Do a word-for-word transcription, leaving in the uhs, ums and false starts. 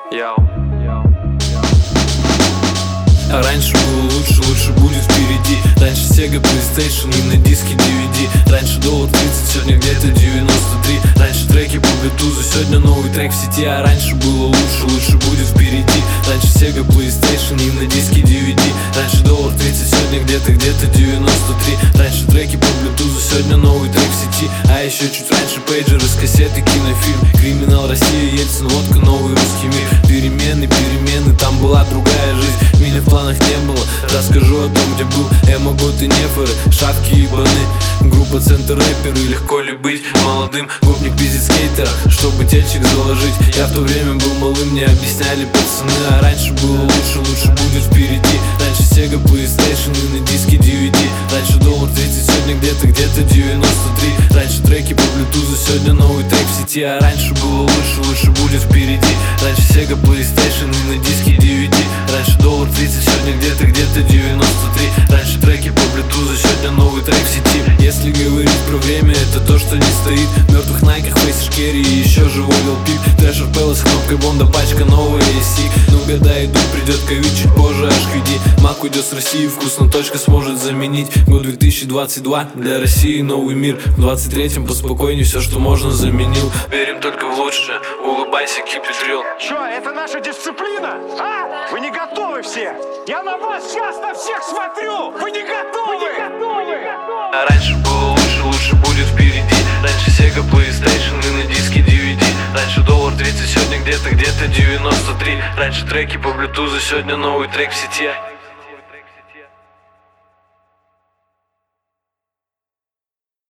Йоу. А раньше было лучше, лучше будет впереди. Раньше Sega, PlayStation и на диске ди ви ди. Раньше доллар тридцать, сегодня где-то девяносто три. Раньше треки по блютузу, сегодня новый трек в сети. А раньше было лучше, лучше будет впереди. Раньше Sega, PlayStation и на диске ди ви ди. Раньше доллар тридцать, сегодня где-то, где-то девяносто три. Раньше треки по блютузу, сегодня новый трек в сети. А еще чуть раньше пейджеры с кассеты, кинофильм. Криминал, Россия, Ельцин, водка, новый русский мир. Перемены, перемены, там была другая жизнь. Меня в планах не было, расскажу о том, где был эмо, готы, неферы, шапки и баны. Группа центр рэперы, легко ли быть молодым? Гопник пиздит скейтера, чтобы тельчик заложить. Я в то время был малым, мне объясняли пацаны. А раньше было лучше, лучше будет впереди. Раньше Sega, PlayStation и на диске ди ви ди. Раньше доллар тридцать, сегодня где-то, где-то девяносто три. Раньше треки по блютузу, сегодня новый трек в сети. А раньше было лучше, лучше будет впереди. Раньше Sega, PlayStation и на диске ди ви ди. Раньше доллар тридцать, сегодня где-то, где-то девяносто три. Раньше треки по блютузу, сегодня новый трек в сети. Если говорить про время, это то, что не стоит. В мертвых найках, фейсиш керри и еще живой Лил Пип. Трэшер Пэлла с кнопкой бонда, пачка новая эй си. Ну года идут, придет ковид, чуть позже аш кью ди. Мак уйдет с России, вкусно точка сможет заменить. Год две тысячи двадцать два, для России новый мир. В двадцать третьем поспокойней, все, что можно, заменил. Верим только в лучшее, улыбайся, keep it real. Чё, это наша дисциплина? А? Вы не готовы все? Я на вас сейчас на всех смотрю! Вы не готовы? Вы не готовы? А раньше было лучше, лучше будет впереди. Раньше Sega, PlayStation и на диске ди ви ди. Раньше доллар тридцать, сегодня где-то, где-то девяносто три. Раньше треки по блютузу, сегодня новый трек в сети.